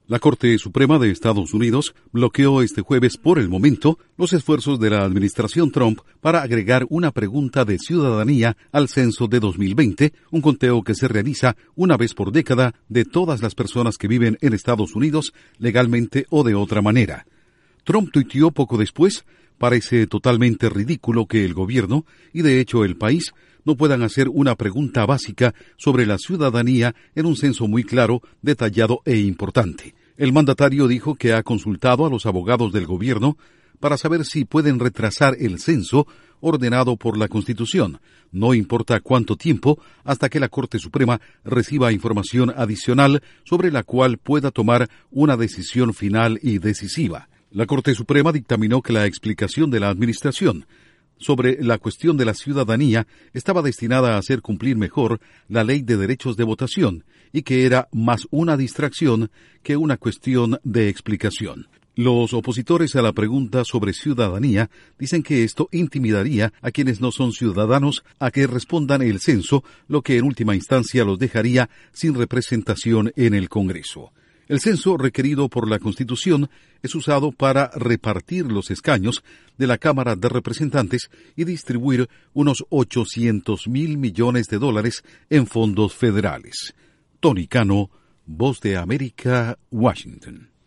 La Corte Suprema de Estados Unidos bloqueó este jueves por el momento los esfuerzos de la administración Trump para agregar una pregunta de ciudadanía al censo de 2020, un conteo que se realiza una vez por década de todas las personas que viven en Estados Unidos legalmente o de otra manera. Trump tuiteó poco después: parece totalmente ridículo que el gobierno, y de hecho el país, no puedan hacer una pregunta básica sobre la ciudadanía en un censo muy claro, detallado e importante. El mandatario dijo que ha consultado a los abogados del gobierno para saber si pueden retrasar el censo ordenado por la Constitución, no importa cuánto tiempo, hasta que la Corte Suprema reciba información adicional sobre la cual pueda tomar una decisión final y decisiva. La Corte Suprema dictaminó que la explicación de la administración sobre la cuestión de la ciudadanía estaba destinada a hacer cumplir mejor la ley de derechos de votación y que era más una distracción que una cuestión de explicación. Los opositores a la pregunta sobre ciudadanía dicen que esto intimidaría a quienes no son ciudadanos a que respondan el censo, lo que en última instancia los dejaría sin representación en el Congreso. El censo requerido por la Constitución es usado para repartir los escaños de la Cámara de Representantes y distribuir unos $800,000 millones en fondos federales. Tony Cano, Voz de América, Washington.